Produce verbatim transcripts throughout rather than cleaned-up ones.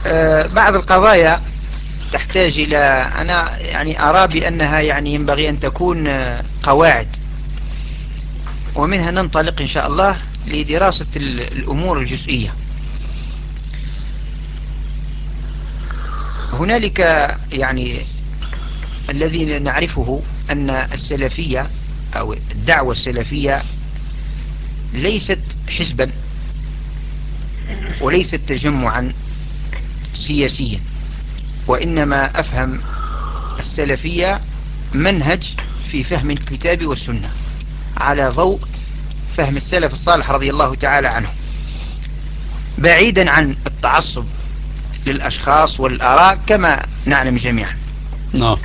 آه، بعض القضايا تحتاج إلى، أنا يعني أرى بأنها يعني ينبغي أن تكون آه، قواعد، ومنها ننطلق إن شاء الله لدراسة الأمور الجزئية. هنالك يعني الذي نعرفه أن السلفية أو الدعوة السلفية ليست حزبا وليست تجمعا سياسيا، وإنما أفهم السلفية منهج في فهم الكتاب والسنة على ضوء فهم السلف الصالح رضي الله تعالى عنهم، بعيدا عن التعصب للأشخاص والآراء كما نعلم جميعا. نعم.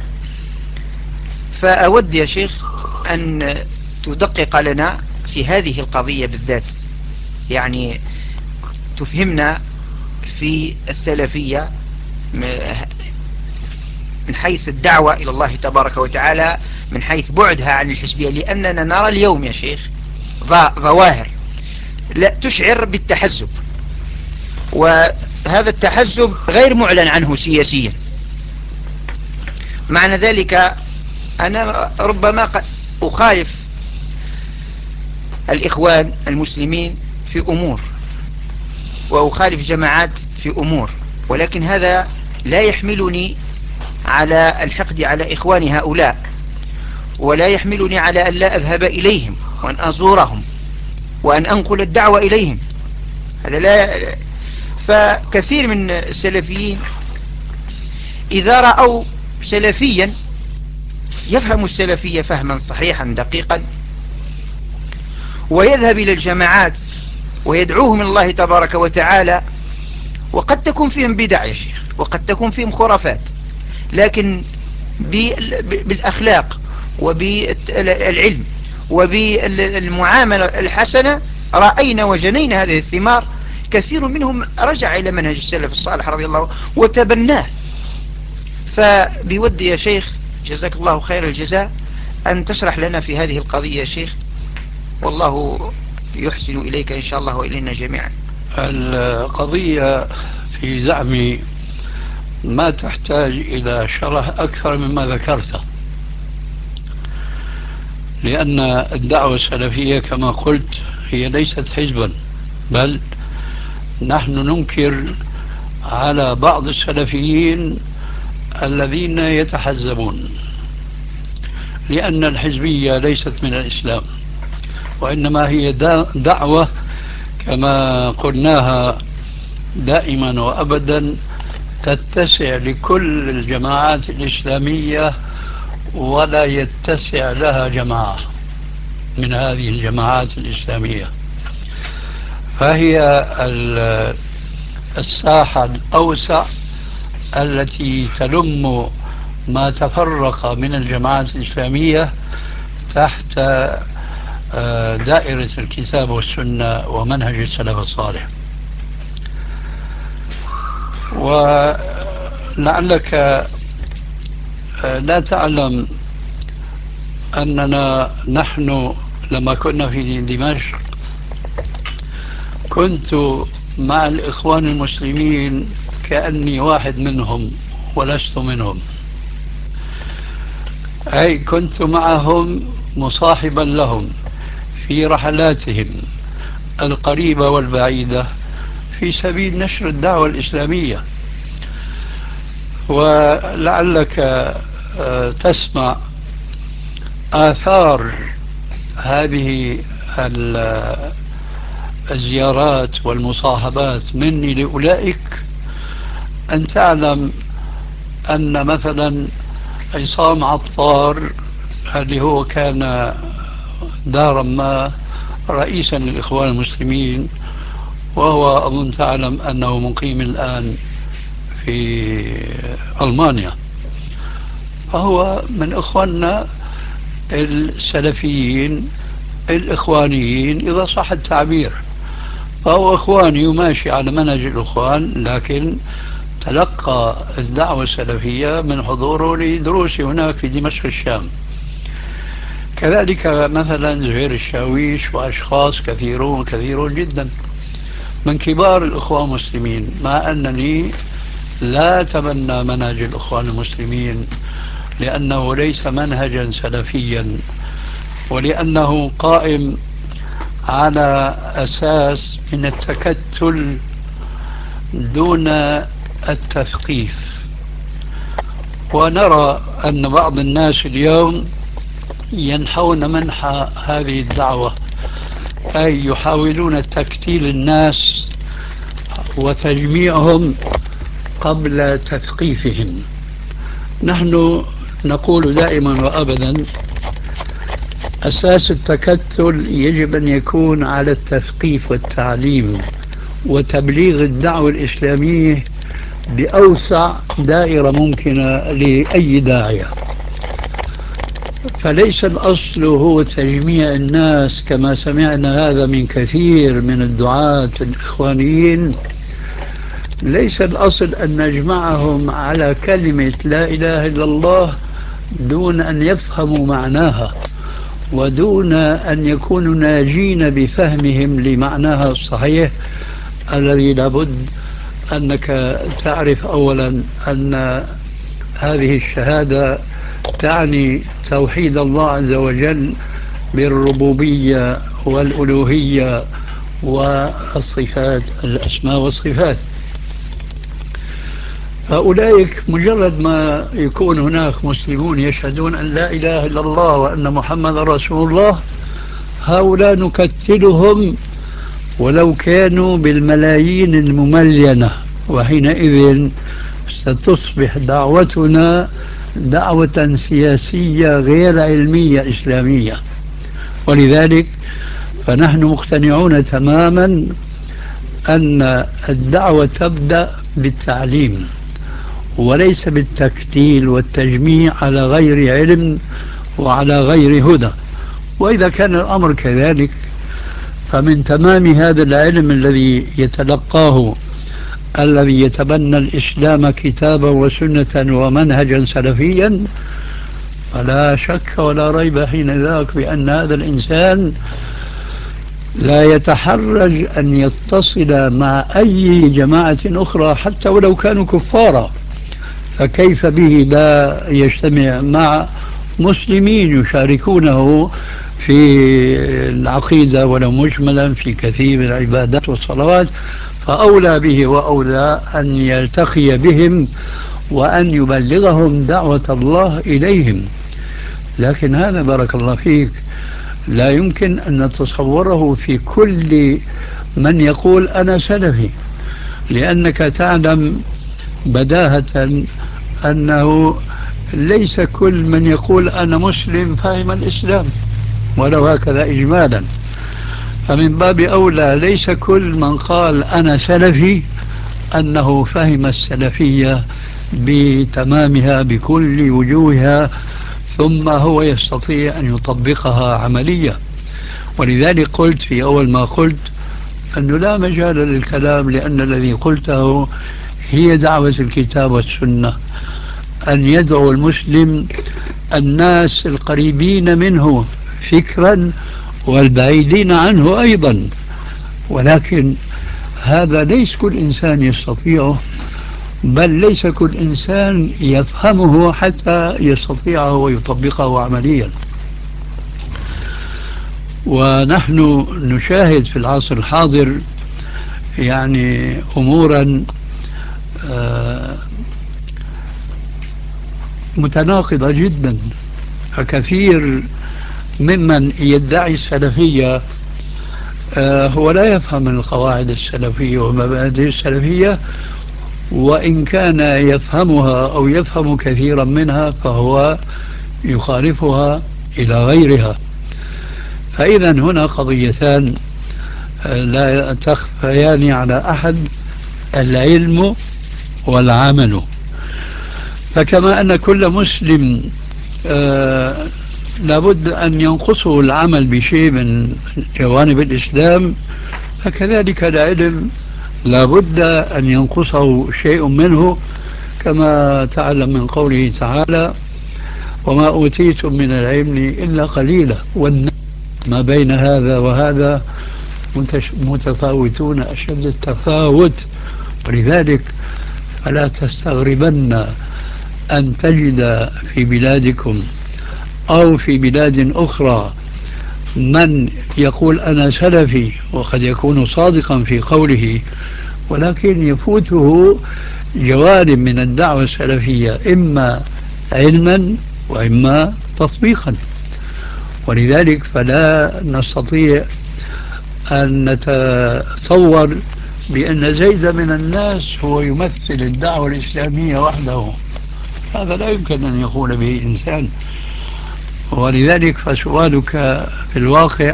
فأود يا شيخ أن تدقق لنا في هذه القضية بالذات، يعني تفهمنا في السلفية من حيث الدعوة إلى الله تبارك وتعالى، من حيث بعدها عن الحزبية، لأننا نرى اليوم يا شيخ ظواهر لا تشعر بالتحزب، وهذا التحزب غير معلن عنه سياسيا. معنى ذلك أنا ربما أخالف الإخوان المسلمين في أمور، وأخالف جماعات في أمور، ولكن هذا لا يحملني على الحقد على إخوان هؤلاء، ولا يحملني على أن لا أذهب إليهم وأن أزورهم وأن أنقل الدعوة إليهم. هذا لا. فكثير من السلفيين إذا رأوا سلفيا يفهم السلفية فهما صحيحا دقيقا، ويذهب إلى الجماعات ويدعوهم إلى الله تبارك وتعالى، وقد تكون فيهم بدع يا شيخ، وقد تكون فيهم خرافات، لكن بالأخلاق وبالعلم وبالمعاملة الحسنة رأينا وجنينا هذه الثمار. كثير منهم رجع إلى منهج السلف الصالح رضي الله وتبناه. فبودي يا شيخ جزاك الله خير الجزاء أن تشرح لنا في هذه القضية يا شيخ، والله يحسن إليك إن شاء الله وإلينا جميعا. القضية في زعمي ما تحتاج إلى شرح أكثر مما ذكرته، لأن الدعوة السلفية كما قلت هي ليست حزبا، بل نحن ننكر على بعض السلفيين الذين يتحزبون، لأن الحزبية ليست من الإسلام، وإنما هي دعوة كما قلناها دائما وأبدا تتسع لكل الجماعات الإسلامية، ولا يتسع لها جماعة من هذه الجماعات الإسلامية. فهي الساحة الأوسع التي تلم ما تفرق من الجماعات الإسلامية تحت آه، دائرة الكتاب والسنة ومنهج السلف الصالح. ولعلك آه، لا تعلم أننا نحن لما كنا في دمشق كنت مع الإخوان المسلمين كأني واحد منهم ولست منهم، أي كنت معهم مصاحبا لهم في رحلاتهم القريبة والبعيدة في سبيل نشر الدعوة الإسلامية. ولعلك آه، تسمع آثار هذه الزيارات والمصاحبات مني لأولئك، أن تعلم أن مثلا عصام عطار اللي هو كان دارا ما رئيسا للإخوان المسلمين، وهو أظن تعلم أنه مقيم الآن في ألمانيا، فهو من إخواننا السلفيين الإخوانيين إذا صح التعبير. فهو إخواني وماشي على منهج الإخوان، لكن تلقى الدعوة السلفية من حضوره لدروسي هناك في دمشق الشام. كذلك مثلا زهير الشاويش وأشخاص كثيرون كثيرون جدا من كبار الأخوة المسلمين، مع أنني لا تبنى منهج الإخوان المسلمين، لأنه ليس منهجا سلفيا، ولأنه قائم على أساس من التكتل دون التثقيف. ونرى أن بعض الناس اليوم ينحون منحى هذه الدعوة، أي يحاولون تكتيل الناس وتجميعهم قبل تثقيفهم. نحن نقول دائما وأبدا أساس التكتل يجب أن يكون على التثقيف والتعليم وتبليغ الدعوة الإسلامية بأوسع دائرة ممكنة لأي داعية. فليس الأصل هو تجميع الناس كما سمعنا هذا من كثير من الدعاة الإخوانيين. ليس الأصل أن نجمعهم على كلمة لا إله إلا الله دون أن يفهموا معناها، ودون أن يكونوا ناجين بفهمهم لمعناها الصحيح، الذي لابد أنك تعرف أولا أن هذه الشهادة تعني توحيد الله عز وجل بالربوبية والألوهية والصفات، الأسماء والصفات. فأولئك مجرد ما يكون هناك مسلمون يشهدون أن لا إله إلا الله وأن محمد رسول الله، هؤلاء نكتلهم ولو كانوا بالملايين المملينة، وحينئذ ستصبح دعوتنا دعوة سياسية غير علمية إسلامية. ولذلك فنحن مقتنعون تماما أن الدعوة تبدأ بالتعليم وليس بالتكتيل والتجميع على غير علم وعلى غير هدى. وإذا كان الأمر كذلك فمن تمام هذا العلم الذي يتلقاه الذي يتبنى الإسلام كتابا وسنة ومنهجا سلفيا، فلا شك ولا ريب حين ذاك بأن هذا الإنسان لا يتحرج أن يتصل مع أي جماعة أخرى حتى ولو كانوا كفارا. فكيف به لا يجتمع مع مسلمين يشاركونه في العقيدة ولو مجملا في كثير من العبادات والصلوات؟ فأولى به وأولى أن يلتقي بهم وأن يبلغهم دعوة الله إليهم. لكن هذا بارك الله فيك لا يمكن أن نتصوره في كل من يقول أنا سلفي، لأنك تعلم بداهة أنه ليس كل من يقول أنا مسلم فهم الإسلام، ولو هكذا إجمالا. فمن باب أولى ليس كل من قال أنا سلفي أنه فهم السلفية بتمامها بكل وجوهها ثم هو يستطيع أن يطبقها عمليا. ولذلك قلت في أول ما قلت أنه لا مجال للكلام، لأن الذي قلته هي دعوة الكتاب والسنة، أن يدعو المسلم الناس القريبين منه فكرا والبعيدين عنه أيضا. ولكن هذا ليس كل إنسان يستطيعه، بل ليس كل إنسان يفهمه حتى يستطيعه ويطبقه عمليا. ونحن نشاهد في العصر الحاضر يعني أمورا متناقضة جدا. فكثير ممن يدعي السلفية هو لا يفهم القواعد السلفية ومبادئ السلفية، وإن كان يفهمها أو يفهم كثيرا منها فهو يخالفها إلى غيرها. فإذا هنا قضيتان لا تخفيان على أحد: العلم والعمل. فكما أن كل مسلم آه لابد أن ينقصه العمل بشيء من جوانب الإسلام، فكذلك العلم لابد أن ينقصه شيء منه، كما تعلم من قوله تعالى: وما أوتيتم من العلم إلا قليلا. والناس ما بين هذا وهذا متفاوتون أشد التفاوت. ولذلك فلا تستغربن أن تجد في بلادكم أو في بلاد أخرى من يقول أنا سلفي، وقد يكون صادقا في قوله، ولكن يفوته جوانب من الدعوة السلفية إما علما وإما تطبيقا. ولذلك فلا نستطيع أن نتصور بأن زيد من الناس هو يمثل الدعوة الإسلامية وحده، هذا لا يمكن أن يقول به إنسان. ولذلك فسؤالك في الواقع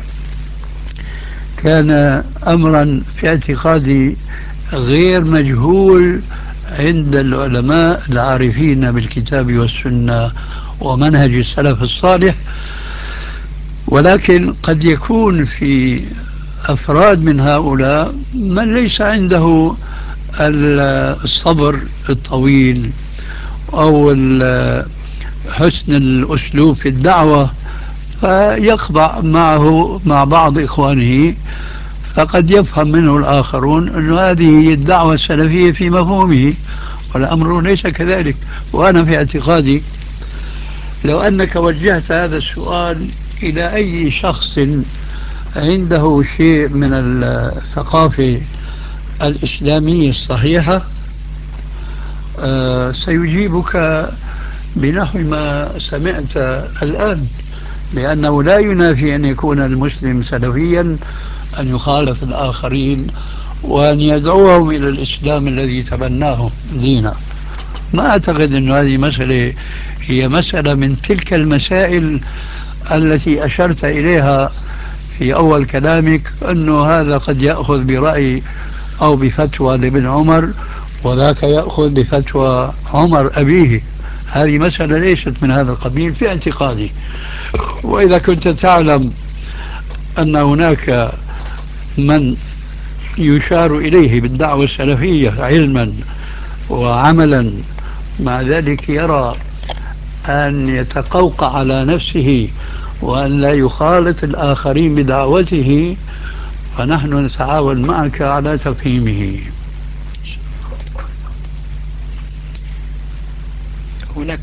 كان أمرا في اعتقادي غير مجهول عند العلماء العارفين بالكتاب والسنة ومنهج السلف الصالح، ولكن قد يكون في أفراد من هؤلاء من ليس عنده الصبر الطويل أو حسن الأسلوب في الدعوة، فيخضع معه مع بعض إخوانه، فقد يفهم منه الآخرون أن هذه هي الدعوة السلفية في مفهومه، والأمر ليس كذلك. وأنا في اعتقادي لو أنك وجهت هذا السؤال إلى أي شخص عنده شيء من الثقافة الإسلامية الصحيحة آه سيجيبك بنحو ما سمعت الآن، لأنه لا ينافي أن يكون المسلم سلفيا أن يخالف الآخرين وأن يدعوهم إلى الإسلام الذي تبناه دينا. ما أعتقد أن هذه مسألة هي مسألة من تلك المسائل التي أشرت إليها في أول كلامك، أنه هذا قد يأخذ برأي أو بفتوى لابن عمر وذاك يأخذ بفتوى عمر أبيه. هذه مسألة ليست من هذا القبيل في اعتقادي. وإذا كنت تعلم أن هناك من يشار إليه بالدعوة السلفية علما وعملا، مع ذلك يرى أن يتقوقع على نفسه وأن لا يخالط الآخرين بدعوته، فنحن نتعاون معك على تفهيمه. هناك